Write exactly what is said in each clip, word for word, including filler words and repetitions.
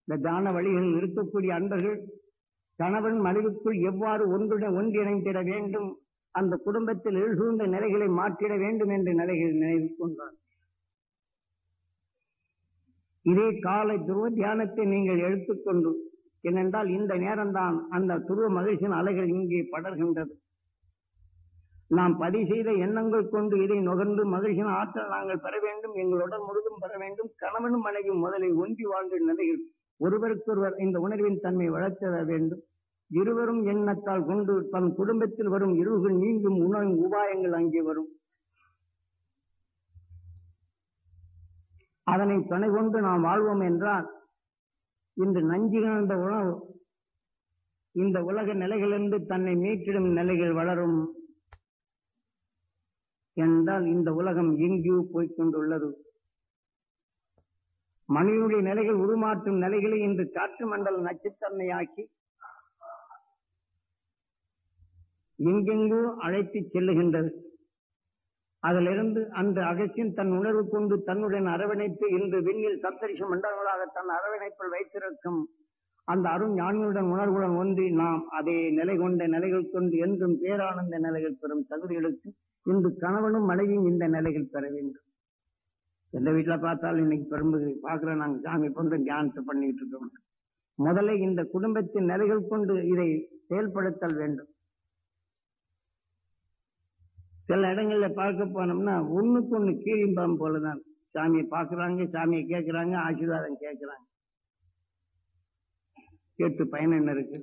இந்த தான வழிகளில் இருக்கக்கூடிய அன்பர்கள் கணவன் மனைவிக்குள் எவ்வாறு ஒன்றுடன் ஒன்றிணைந்திட வேண்டும், அந்த குடும்பத்தில் எழுசூழ்ந்த நிலைகளை மாற்றிட வேண்டும் என்ற நிலைகள் நினைவு கொண்டார். இதே காலை துருவ தியானத்தை நீங்கள் எடுத்துக்கொண்டு, ஏனென்றால் இந்த நேரம்தான் அந்த துருவ மகிழ்ச்சியின் அலைகள் இங்கே படர்கின்றது. நாம் பதிவு செய்த எண்ணங்கள் கொண்டு இதை நுகர்ந்து மகிழ்ச்சியின் ஆற்றல் நாங்கள் பெற வேண்டும், எங்களுடன் முழுதும் பெற வேண்டும். கணவனும் மனைவியும் முதலில் ஒன்றி வாழ்ந்த நிலையில் ஒருவருக்கொருவர் இந்த உணர்வின் தன்மை வளர்த்திட வேண்டும். இருவரும் எண்ணத்தால் கொண்டு தன் குடும்பத்தில் வரும் இருள்கள் நீங்கும் உணவு உபாயங்கள் அங்கே வரும். அதனை துணை கொண்டு நாம் வாழ்வோம் என்றால் இன்று நஞ்சு கலந்த உணவு இந்த உலக நிலைகளிலிருந்து தன்னை மீட்டிடும் நிலைகள் வளரும் என்றால் இந்த உலகம் எங்கேயோ போய்கொண்டுள்ளது. மனிதனுடைய நிலைகள் உருமாற்றும் நிலைகளை இன்று காற்று மண்டல நச்சுத்தன்மையாக்கி எங்கெங்கோ அழைத்து செல்லுகின்றது. அதிலிருந்து அந்த அகசியம் தன் உணர்வு கொண்டு தன்னுடன் அரவணைத்து இன்று விண்ணில் சப்தரிஷி மண்டலங்களாக தன் அரவணைப்பில் வைத்திருக்கும் அந்த அருண் ஞானியுடன் உணர்வுடன் ஒன்றி நாம் அதே நிலை கொண்ட நிலைகள் கொண்டு என்றும் பேரானந்த நிலைகள் பெறும் தகுதிகளுக்கு இன்று கணவனும் மனைவியும் இந்த நிலைகள் பெற வேண்டும். எந்த வீட்டுல பார்த்தாலும் இன்னைக்கு பெரும்பு பார்க்கிறோம், நாங்கள் சாமி போன்ற தியானத்தை பண்ணிட்டு இருக்கோம். முதல்ல இந்த குடும்பத்தின் நிலைகள் கொண்டு இதை செயல்படுத்தல் வேண்டும். சில இடங்கள்ல பார்க்க போனோம்னா ஒண்ணுக்கு ஒண்ணு கீழிம்பாம் போலதான் சாமியை பார்க்கறாங்க, சாமியை கேட்கிறாங்க, ஆசீர்வாதம் கேட்கிறாங்க. கேட்டு பயன் என்ன இருக்கு?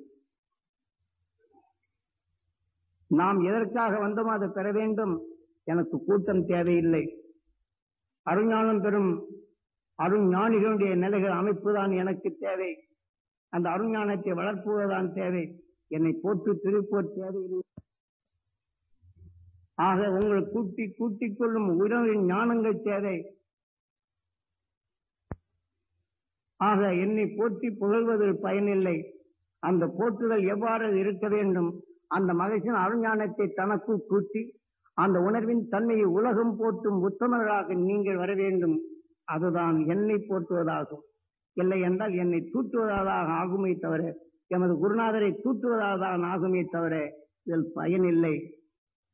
நாம் எதற்காக வந்தோமோ அதை பெற வேண்டும். எனக்கு கூட்டம் தேவையில்லை. அருஞானம் பெறும் அருஞானிகளுடைய நிலைகள் அமைப்புதான் எனக்கு தேவை. அந்த அருஞானத்தை வளர்ப்புவதுதான் தேவை. என்னை போட்டு திருப்போர் தேவையில்லை. ஆக உங்களை கூட்டி கூட்டிக் கொள்ளும் உறவின் ஞானங்கள் தேவை. ஆக என்னை போற்றி புகழ்வதில் பயனில்லை. அந்த போற்றுதல் எவ்வாறு இருக்க வேண்டும்? அந்த மகிழ்ச்சியின் அருஞானத்தை தனக்குள் கூட்டி அந்த உணர்வின் தன்மையை உலகம் போற்றும் உத்தமர்களாக நீங்கள் வர வேண்டும். அதுதான் என்னை போற்றுவதாகும். இல்லை என்றால் என்னை தூற்றுவதாக ஆகுமே தவிர, எமது குருநாதரை தூற்றுவதாக ஆகுமே தவிர இதில் பயனில்லை.